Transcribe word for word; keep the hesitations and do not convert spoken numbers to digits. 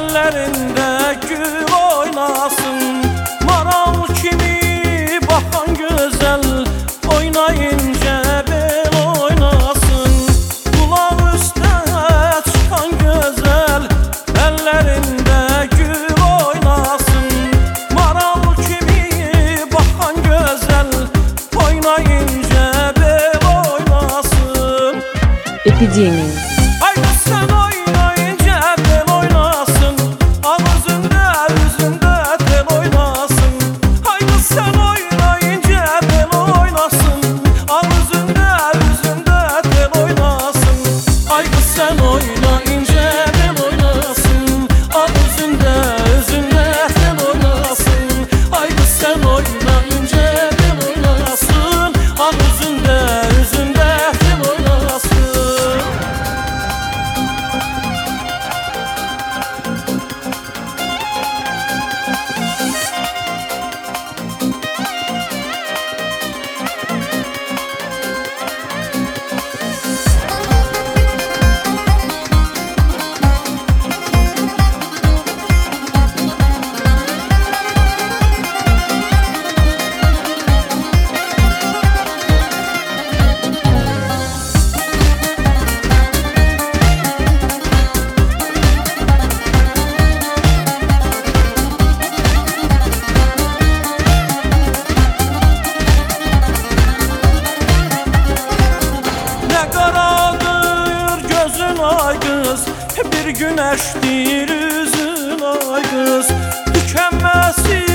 ellerinde gül oynasın. Maral kimi bakan güzel, oynayınca bel oynasın. Kulağ üstə çıkan güzel, ellerinde gül oynasın. Maral kimi bakan güzel, oynayınca bel oynasın. Epidemia. Haydi sen oynayınca bel oynasın. Ağzında yüzünde tel oynasın. Haydi sen oynayınca bel oynasın. Ağzında yüzünde tel oynasın. Haydi sen oynayınca bel oynasın. Ağzında yüzünde tel oynasın. Haydi sen oynayınca bel oynasın. Ağzında yüzünde tel oynasın. Ay kız, bir güneştir üzün ay kız, tükenmesi